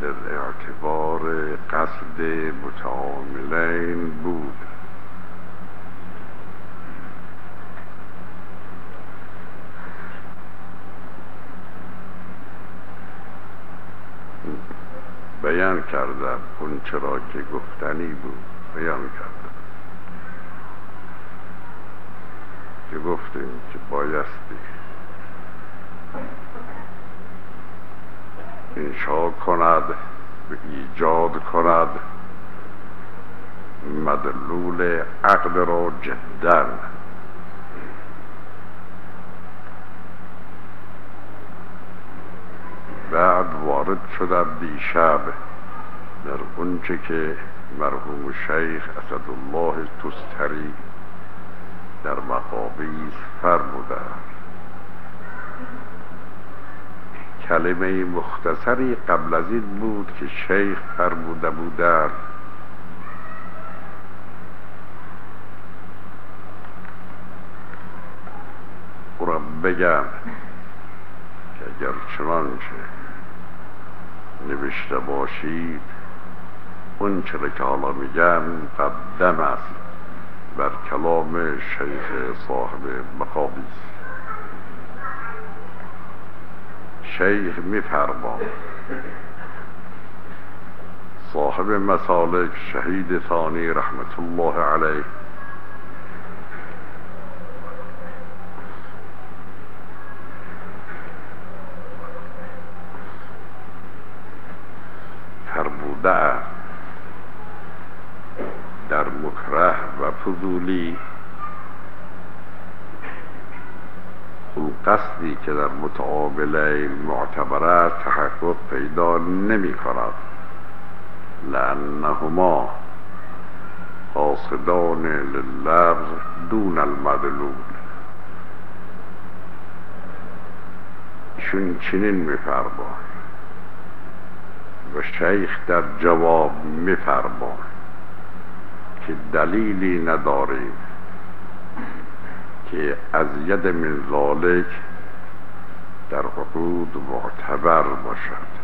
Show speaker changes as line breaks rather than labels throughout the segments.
در اعتبار قصد متعاملین بود. بیان کردم اون چرا که گفتنی بود، بیان کردم که گفتیم که بایستی انشا کند و ایجاد کند مدلول عقل را جدا. بعد وارد شدم دیشب در اونچه که مرحوم شیخ اسدالله تستری در مقابیس فرمودند. کلمه مختصری قبل از این بود که شیخ فرموده بودند او را بگم که اگر چنانچه نوشته باشید اون چرا که حالا میگم مقدم است بر کلام شیخ صاحب مقابیس. شیخ میفرماید صاحب مسالک شهید ثانی رحمت الله علیه فرموده در مکره و فضولی اون قصدی که در متعامله معتبر است تحقق پیدا نمی کند، لأنهما قاصدان لللفظ دون المدلول. ایشون چنین می‌فرماید و شیخ در جواب می‌فرماید که دلیلی نداریم که از ید من ذالک در عقود معتبر باشد.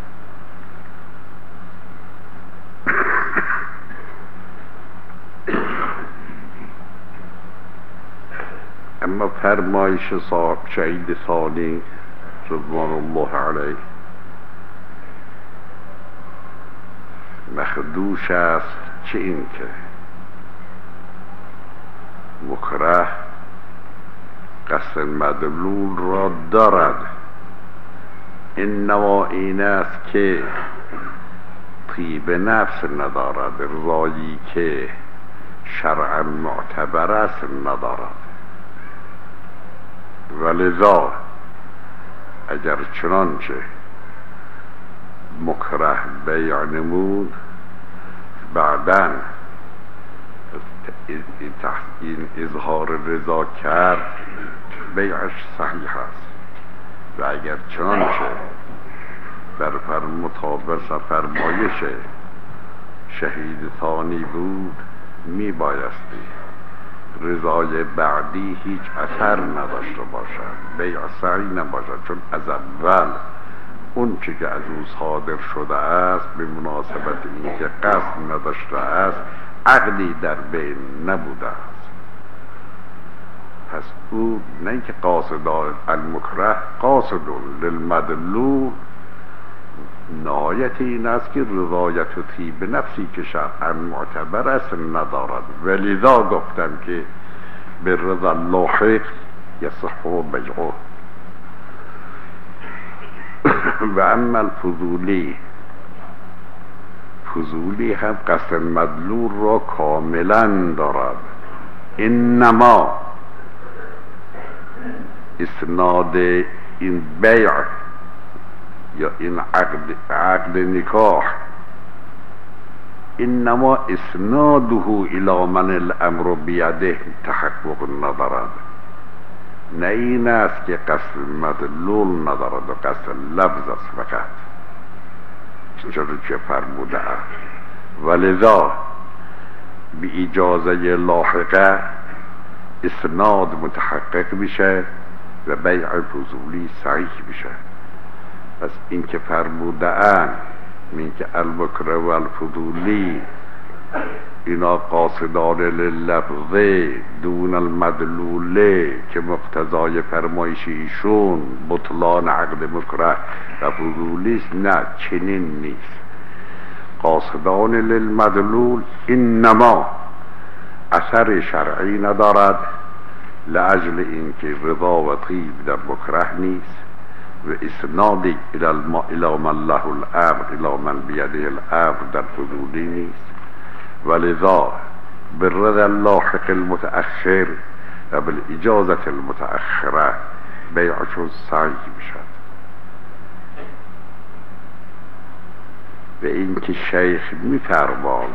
اما فرمایش صاحب شهید ثانی رضوان الله علیه مخدوش است، چه این که مکره قصد مدلول را دارد. این نوع این است که طیب نفس ندارد، رضایی که شرعا معتبر است ندارد. ولذا اگر چنانچه مکره بیع نمود بعداً این اظهار رضا کرد بیعش صحیح است و اگر چنانچه بر مطابق فرمایش شهید ثانی بود می بایستی رضای بعدی هیچ اثر نداشته باشد، بیع صحیح نباشد، چون از اول اون چی که از او صادر شده است به مناسبت این که قصد نداشته است عقلی در بین نبوده است. پس او نه که قاصد المکره قاصد للمدلول، نهایت این است که رضایت و طیب نفسی که شرعا معتبر است ندارد. ولذا گفتم که به رضا لاحق یصح بیعه. و اما الفضولی، فضولی هم قصد مدلول را کاملا دارد. انما اسناد این بیع یا این عقد نکاح انما اسناده الى من الامر بیده تحقق ندارد. نه این است که قصد مدلول ندارد و قصد لفظ است فقط، چون که فرموده است. ولذا به اجازه لاحقه اسناد متحقق میشه و بیع فضولی صحیح میشه. پس این که فرموده اند این که البکره و الفضولی اینا قاصدان لللفظه دون المدلوله که مقتضای فرمایش ایشون بطلان عقد مکره و فضولی است. نه، چنین نیست. قاصدان للمدلول انما اثر شرعی ندارد لاجل اینکه رضا و طیب در مکره نیست و اسنادی الی من له الامر الی من بیده الامر در فضولی نیست، ولذا بالرضا اللاحق المتأخر و بالاجازت المتأخره بیعشون سعی میشد. و اینکه شیخ میفرمان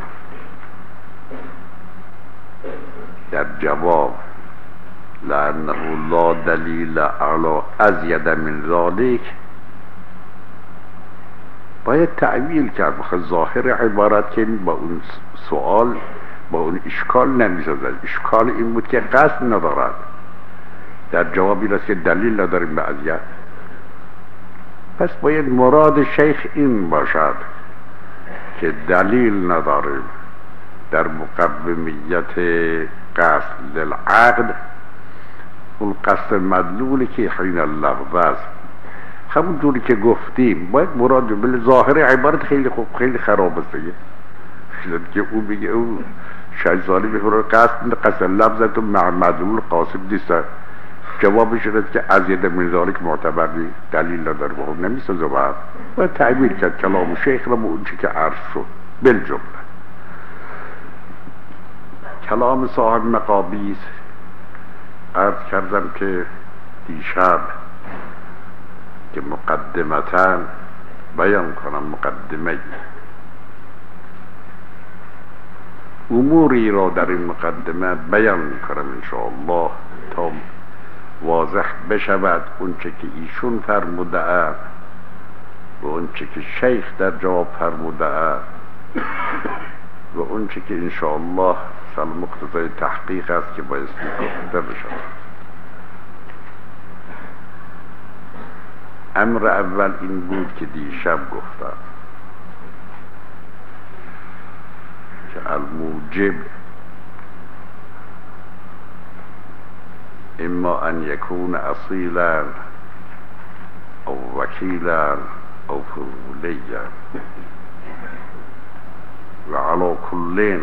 در جواب لأنه لا دلیل علی ازید من ذلك، باید تعویل کرد. بخواه ظاهر عبارت که با اون سوال با اون اشکال نمیسازد. اشکال این بود که قصد ندارد. در جواب این است که دلیل نداریم به ازید. پس باید مراد شیخ این باشد که دلیل نداریم در مقومیت قصد للعقد، اون قصد مدلولی که حین اللفظ است. همون جوری که گفتیم باید مراد بله ظاهر عبارت خیلی خوب خیلی خراب است که اون بگه اون شایزانی بفرد قصد لفظت و مدلول قاصد نیست. جوابش است که ازید من ذالک معتبر نیست، دلیل نداره. بخون نمیسازه. باید تعبیر کرد کلام شیخ را به اون چی که عرض شد بالجمله. کلام صاحب مقابیس عرض کردم که دیشب که مقدمتاً بیان کنم مقدمه اموری را در این مقدمه بیان میکنم انشاءالله تا واضح بشود اونچه که ایشون فرموده است و اونچه که شیخ در جواب فرموده است و اونچه که انشاءالله سال مقتضای تحقیق است که باید گفته بشود. امر اول این بود که دیشب گفتم که الموجب اما ان یکون اصیلا او وکیلا او فضولیا و علی کلین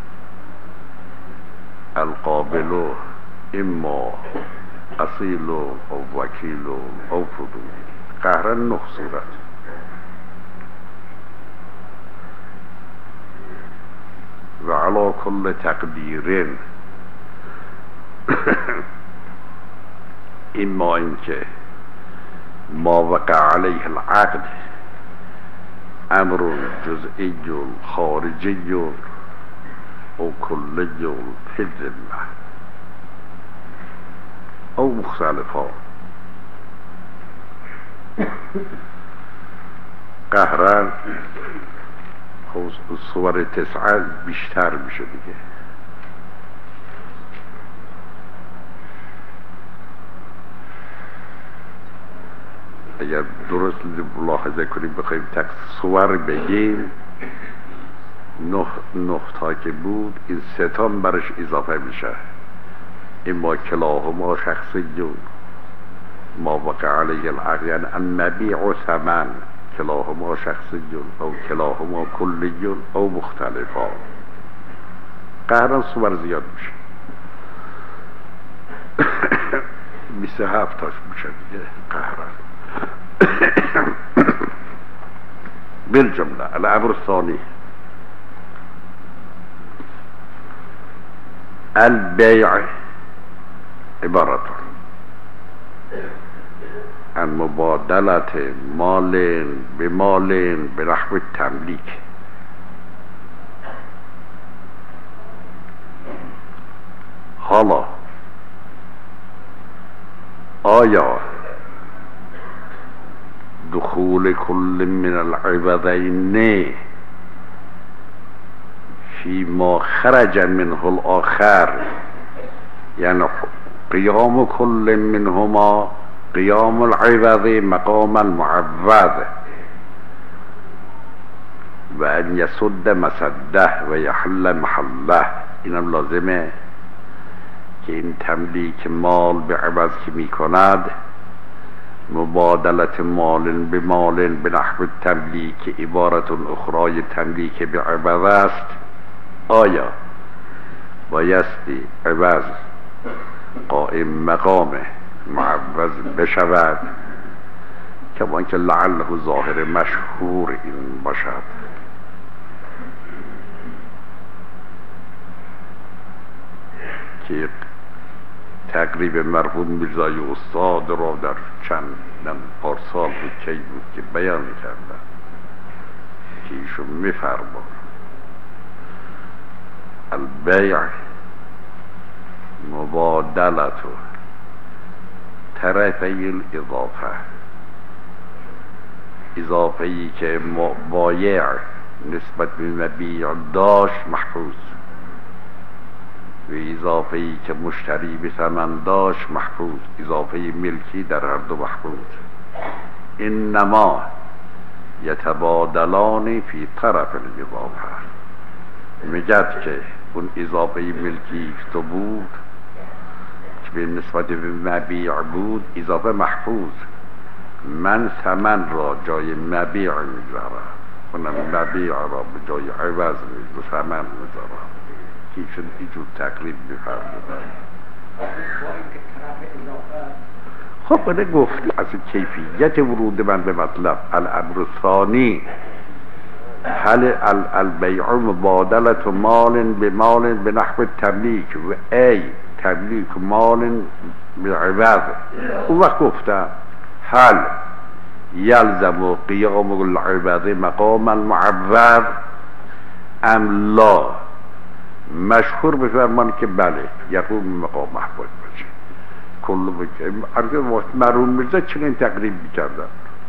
القابل اما اصیل او وکیل او فضولی. قهرن 9 صورت. و علی کل تقدیر اما اینکه ما وقع علیه العقد امر جزئی خارجی او کلی فی الذمه او مختلفا. قهرن صور 9 بیشتر میشه دیگه. اگر درست ملاحظه کنیم بخوایم تک صور بگیم 9 تا که بود این 3 تا برش اضافه میشه. اما کلاهما شخصیون ما وقع علیه العقد یعنی النبیع و ثمن کلاهما شخصیون او کلاهما کلیون او مختلفا. قهرن صور زیاد میشه 27 تاش میشه دیگه قهرن. بالجمله الامر الثانی البيع عبارة عن مبادلة مال بمال بنحو التملیک. حالا آیا دخول كل من العوضين فيما خرج منه الآخر يعني قيام كل منهما قيام العوض مقام المعوض و ان یسد مسده و یحل محله. اینم لازمه که این تملیک مال به عوض که می کند، مبادلت مال به مال به نحو تملیک عبارت اخرای تملیک به عوض است. آیا بایستی عوض قائم مقام معوض بشود؟ کما که لعله ظاهر مشهور این باشد. که تقریب مرحوم میرزای استاد را در چند پارسال بود کی بود که بیان کردن که ایشون میفرمان البیع مبادلت طرفی الاضافه، اضافه ای که بایع نسبت به مبیع داشت محفوظ، و اضافه ای که مشتری به ثمن داشت محفوظ، اضافه ملکی در هر دو محفوظ. انما یتبادلان فی طرف الاضافه. میگد که اون اضافه ملکی تو بود که به نسبت به مبیع بود، اضافه محفوظ، من ثمن را جای مبیع میذارم، اونم مبیع را به جای عوض به ثمن میذارم. که شد اینجور تقریب میفرمودن. خب بله گفتی از کیفیت ورود من به مطلب. الامر ثانی هل البیع مبادلت مال به مال به نحو تملیک و ای تملیک مال به عوض. اون وقت گفتم هل یلزم قیام العوض مقام المعوض ام لا؟ مشهور بفرمان که بله یقوم مقام محفوظ باشه. کل بکنم مرحوم میرزا چنین تقریب میکردن،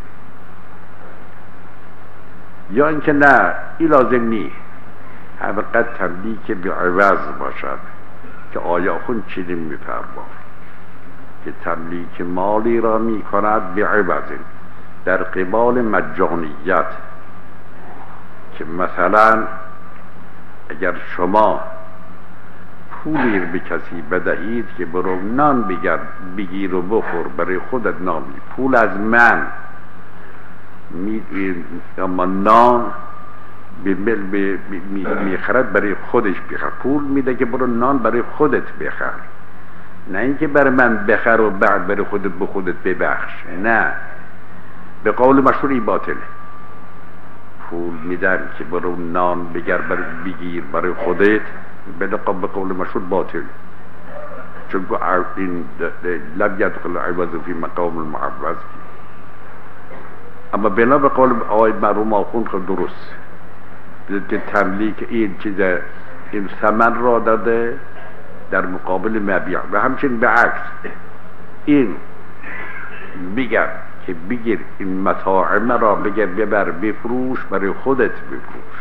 یا اینکه نه این لازم نی همقدر تملیک به عوض باشد که آیا خون چنین میفرمان که تملیک مالی را میکند به عوض در قبال مجانیت. که مثلا اگر شما پولی به کسی بدهید که برو نان بگیر و بخور، برای خودت نان بگیر، پول از من اما نان میخرد برای خودش بخر، پول میده که برو نان برای خودت بخر، نه اینکه برای من بخر و بعد برای خودت به خودت ببخش. نه، به قول مشهوری باطله. پول میدن که برو نان بگیر برای خودت، به قول مشهور باطل، چون این لم یدخل عوض فی مقام المعوض. اما بنا به قول آقای مرحوم آخوند خود درست که تملیک این چیز این ثمن را داده در مقابل مبیع، و همچنین به عکس این بگر که بگیر این متاع را بگر ببر بفروش برای خودت بفروش،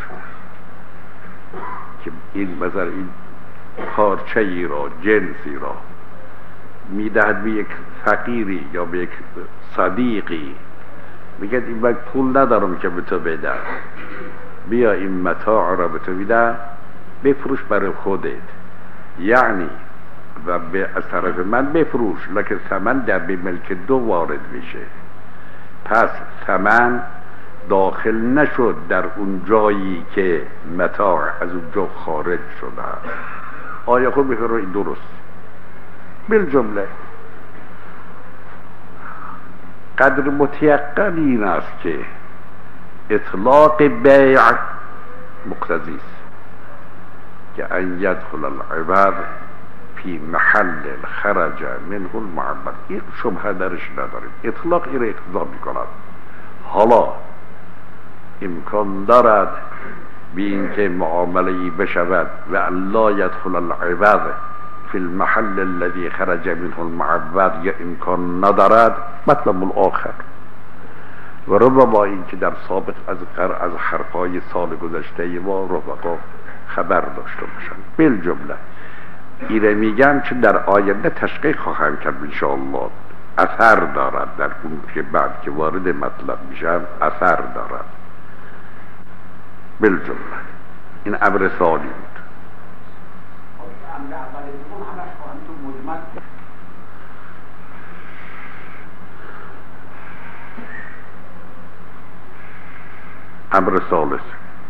که این مثلا این پارچه ای را جنسی را میدهد به یک فقیری یا به یک صدیقی، میگه این من پول ندارم که به تو بدم، بیا این متاع را به تو بدم بفروش برای خودت، یعنی و از طرف من بفروش لکه ثمن در به ملک دو وارد میشه. پس ثمن داخل نشد در اون جایی که متاع از اون جا خارج شده. آیا خود بفرمایید این درست؟ بالجمله قدر متیقن این است که اطلاق بیع مقتضی است که ان یدخل العوض فی محل خرج منه المعبد. این شبهه درش نداریم، اطلاق این را اقتضا میکند. حالا امکان دارد به اینکه معامله بشود و لا یدخل العوض فی المحل الذي خرج منه المعبد، یا امکان ندارد، مطلب الاخر. و ربما این که در سابق از حرفهای سال گذشته ما رفقا خبر داشته باشند. بالجمله ایره میگم چون در آینده تشقیق خواهم کرد انشاءالله، اثر دارد در اون که بعد که وارد مطلب میشم اثر دارد. بالجمله. این امر ثانی بود.
امر اول دوم همش خواهیم تو مجمل.
امر ثالث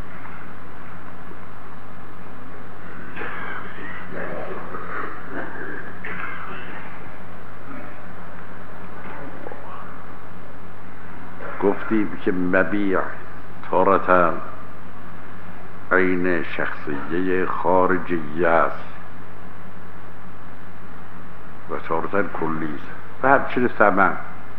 گفتیم که مبیع تارتاً عین شخصیه خارجیه است و تارتاً کلی است و همچنین ثمن.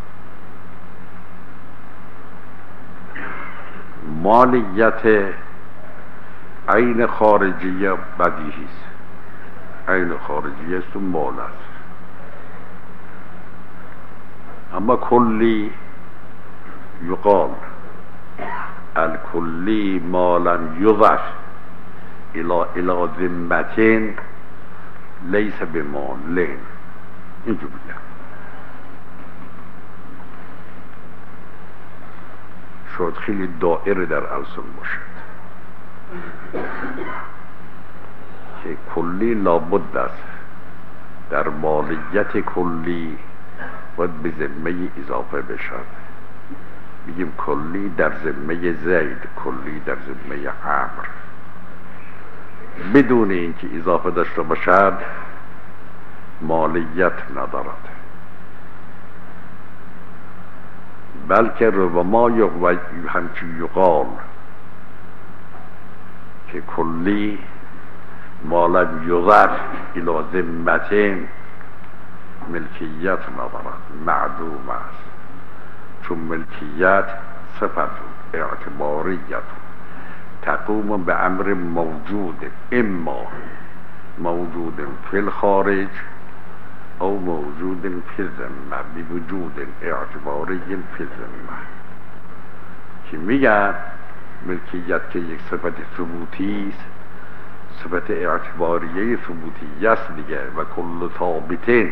مالیت عین خارجیه بدیهی است، عین خارجیه است و مال است. اما کلی یقال الکلی ما لم یضف الى ذمة لیس بمال. اینجور بگم شاید خیلی دائره در السن باشد که کلی لابد است در مالیت کلی باید به ذمه اضافه بشد. بگیم کلی در ذمه زید، کلی در ذمه عمرو، بدون اینکه اضافه داشته باشد مالیت ندارد. بلکه ربما همچون یقال که کلی ما لم یضف الی ذمة ملکیت ندارد، معدوم است. چون ملکیت صفت اعتباریت تقوم به امر موجود، اما موجود فی الخارج او موجود فی الذمه بوجود اعتباری فی الذمه. که میگن ملکیت که یک صفت ثبوتی است، صفت اعتباریه ثبوتی است دیگه. و کل ثابت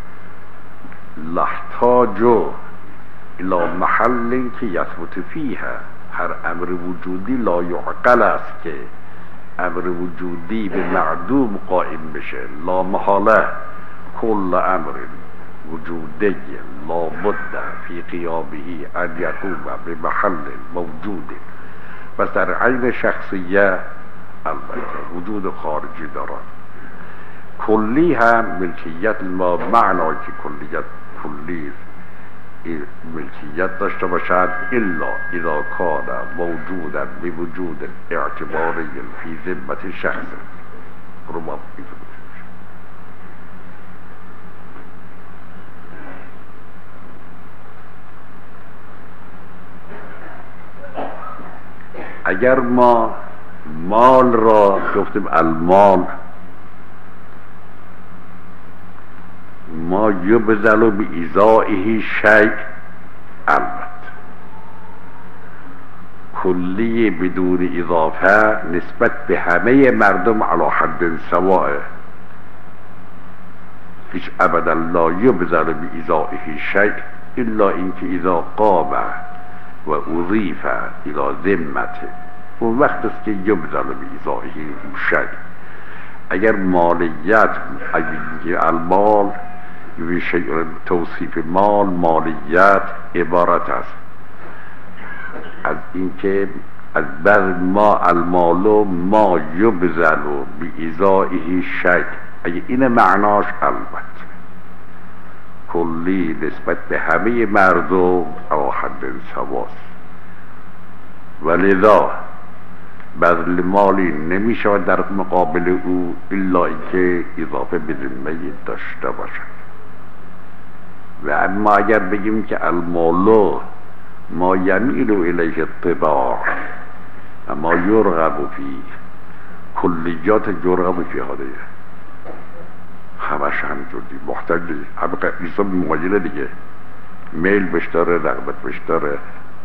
لاحتاج الى محل که یثبت فیه، هر امر وجودی لا یعقل است که امر وجودی به معدوم قائم بشه. لا محاله کل امر وجودی لا بد فی قیامه ان یقوم به محل موجود. بس در عین شخصیه البته وجود خارجی دارد. کلی هم ملکیت ما معنای که کلیت کلی ملکیت داشته باشد الا اذا کان موجودا بوجود اعتباری فی ذمة شخص. اگر ما مال را گفتیم المال ما یبذل بإزائه شیء، البته کلی بدون اضافه نسبت به همه مردم علی حد سواء، هیچ ابدا لا یبذل بإزائه شیء الا اینکه اذا قام و اضیف الى ذمة، اون وقت است که یبذل بإزائه شیء. اگر مالیت اگر المال توصیف مال مالیت عبارت است از اینکه از بعد ما المال ما یبذل بإزائه شیء. اگه این معناش البته کلی نسبت به همه مردم او حد سواست. ولذا بذل مالی نمی شود در مقابل او الا اینکه اضافه به ذمه داشته باشد. و اما اگر بگیم که المال ما یمیل الیه الطباع اما یرغب فی کلیات یرغب فی هذه، همش همینجور دی محتاجی همه ایسا مواجهه دیگه، میل بشتاره رغبت بشتاره.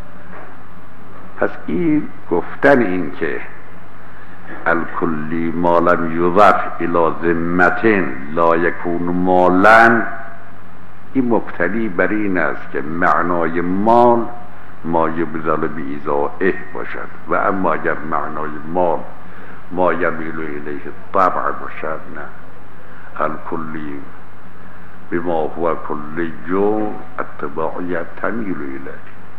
پس این گفتن این که الکلی ما لم یضف الی ذمة لا یکون مالا، این مبتنی بر این است که معنای مال ما یبذل بإیذائه باشد و اما اگر معنای مال ما یمیل الیه طبع باشد نه، الکلی بما هو کلی التباعیت تمیل الیه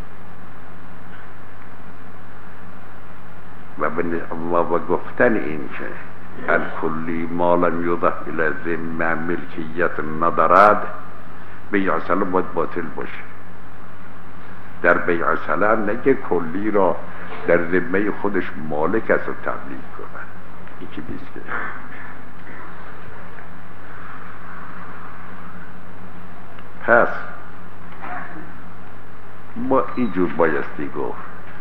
و گفتن این که الکلی ما لم یضف الی ذمه ملکیت ندارد بیع سلام باید باطل باشه. در بیع سلام نگه کلی را در ذمه خودش مالک است و تملیک کنن، این که بیست که پس ما اینجور بایستی گفت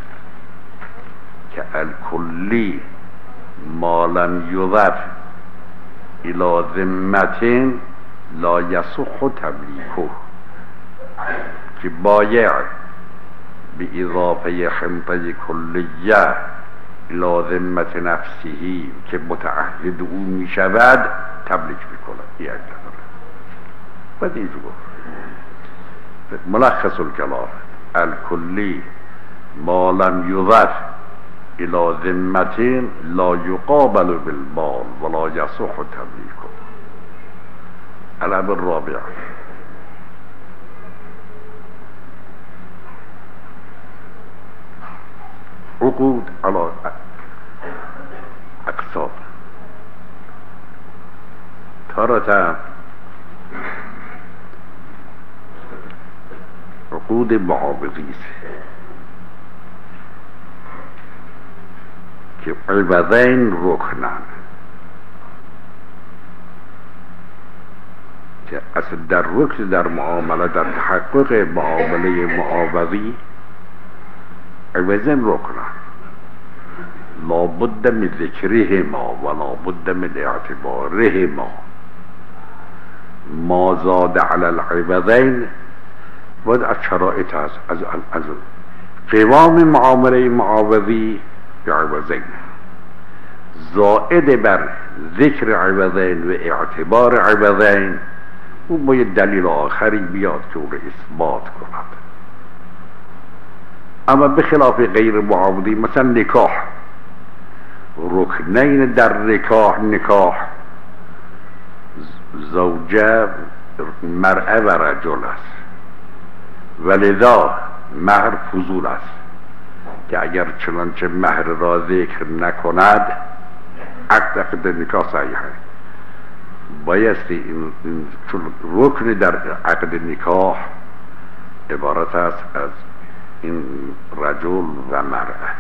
که الکلی ما لم یضف الی ذمه لا یصح تملیکه، که بایع به اضافه حنطه کلیه الی ذمه نفسه که متعهد او می شود تملیک می کند. این نداره. باید اینجا گفت ملخص الکلام الکلی ما لم یضف الی ذمه لا یقابل بالمال ولا یصح تملیکه. الامر الرابع عقود على اقسام. تارة عقود معاوضی که عوضین رکنن، که اصل در رکن در معامله در تحقق معامله معاوضی عوضین رکنن لابد من ذکرهما و لابد من اعتبارهما. ما زاد علی العوضین باید از شرایط هست، از قوام معامله معاوضی به عوضین، زائد بر ذکر عوضین و اعتبار عوضین اون باید دلیل آخری بیاد که اون رو اثبات کند. اما بخلاف غیر معاوضی مثلا نکاح، رکنین در نکاح زوجه مرأه و رجل است، ولذا مهر فضول است که اگر چنانچه مهر را ذکر نکند عقد نکاح صحیحه. بایستی این چون رکن در عقد نکاح عبارت است از این رجل و مرأه،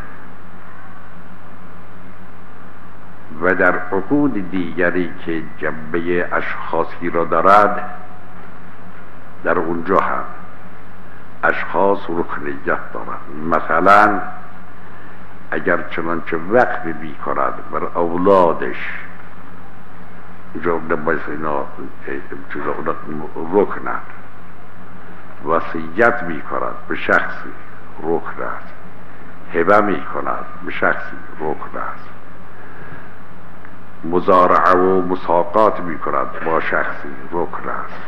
و در عقود دیگری که جنبه اشخاصی را دارد در اونجا هم اشخاص رکنیت دارد. مثلا اگر چنانچه وقف بی کند بر اولادش اینجا باید اینا رکنند، وصیت می کند به شخصی رکن است، هبه می کند به شخصی رکن است، مزارعه و مساقات می کند با شخصی رکن است،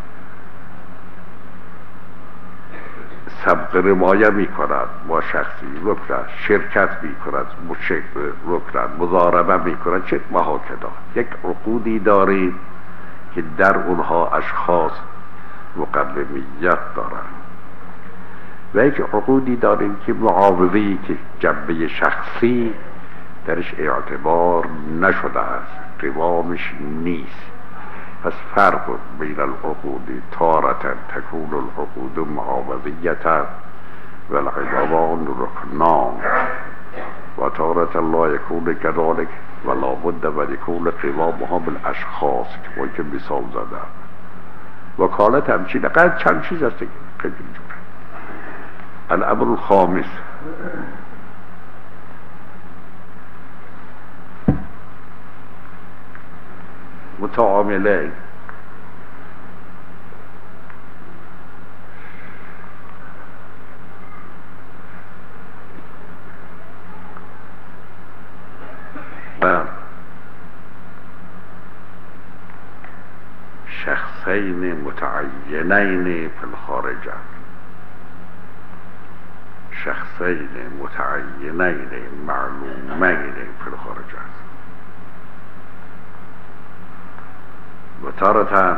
سبق رمایه می کند با شخصی رکن است، شرکت می کند رکن است، مضاربه می کند چه محاکدا. یک عقودی داریم که در اونها اشخاص مقومیت دارند، و یک عقودی داریم که معاوضی که جنبه شخصی درش اعتبار نشده است، قوامش نیست. پس فرق بین العقود تارة تكون العقود معاوضیة و العوضان رکنان و تارة لا يكون كذلك و لا بد و يكون قوامها بالاشخاص که ما که مثال زدم. وکالت همچین قد چند چیز هست خیلی جوره. الامر الخامس متعاملین. شخصین متعینین فی الخارج معروفین متعینین معلومین فی الخارج است و تارتاً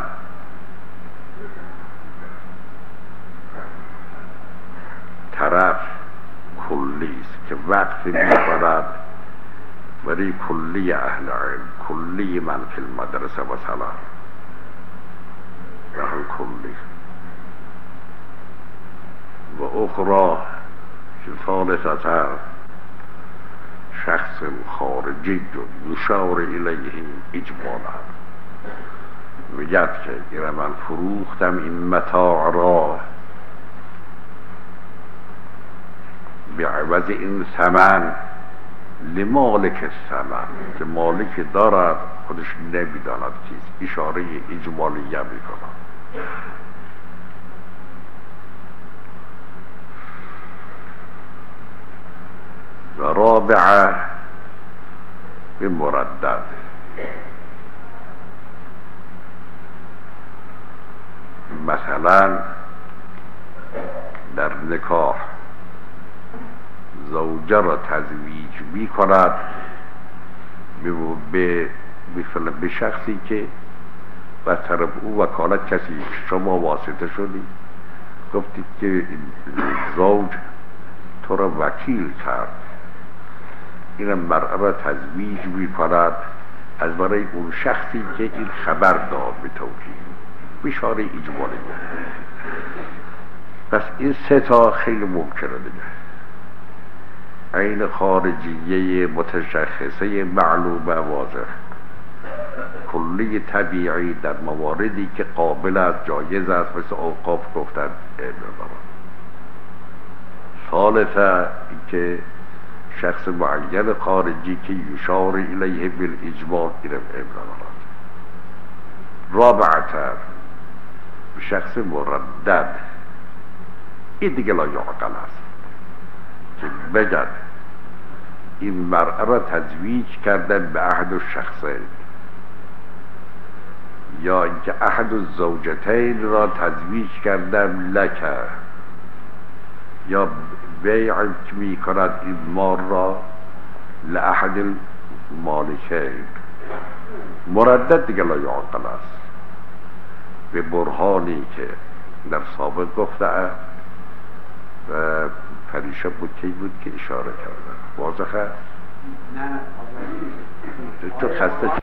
طرف کلی است که وقتی می‌خورد ولی کلی اهل علم کلی من فی المدرسه و سلام و هم کلی و اخرى ثالثة شخص خارجی یشار الیه اجمالا میگد که این من فروختم این متاع را به عوض این ثمن لمالک الثمن که مالک دارد خودش نمیداند چیز اشاره اجمالیه میکند و رابعه به مردد مثلا در نکاح زوجه را تزویج می کند به شخصی که و طرف او وکالت کسی شما واسطه شدی گفتید که زوج تو را وکیل کرد این مرأة را تزویج می کند از برای اون شخصی که این خبر داد به توکید بشاره اجمالی پس این سه تا خیلی ممکنه دیگه عین خارجیه متشخصه معلومه واضح کلی طبیعی در مواردی که قابل است جایز است مثل اوقاف گفتن ثالثه که شخص معین خارجی که یشار الیه بالاجمال این ابراهات رابعتر شخص مردد این دیگه لا یعقل است که بگد این مرأة را تزویج کردن به احد الشخصین یا اینکه احد الزوجتین را تزویج کردن لکه یا بیع می کند این مال را لأحد المالکین مردد دیگه لا یعقل است به برهانی که در سابق گفته و پریشه بود که بود که اشاره کرده واضحه؟
نه
تو خسته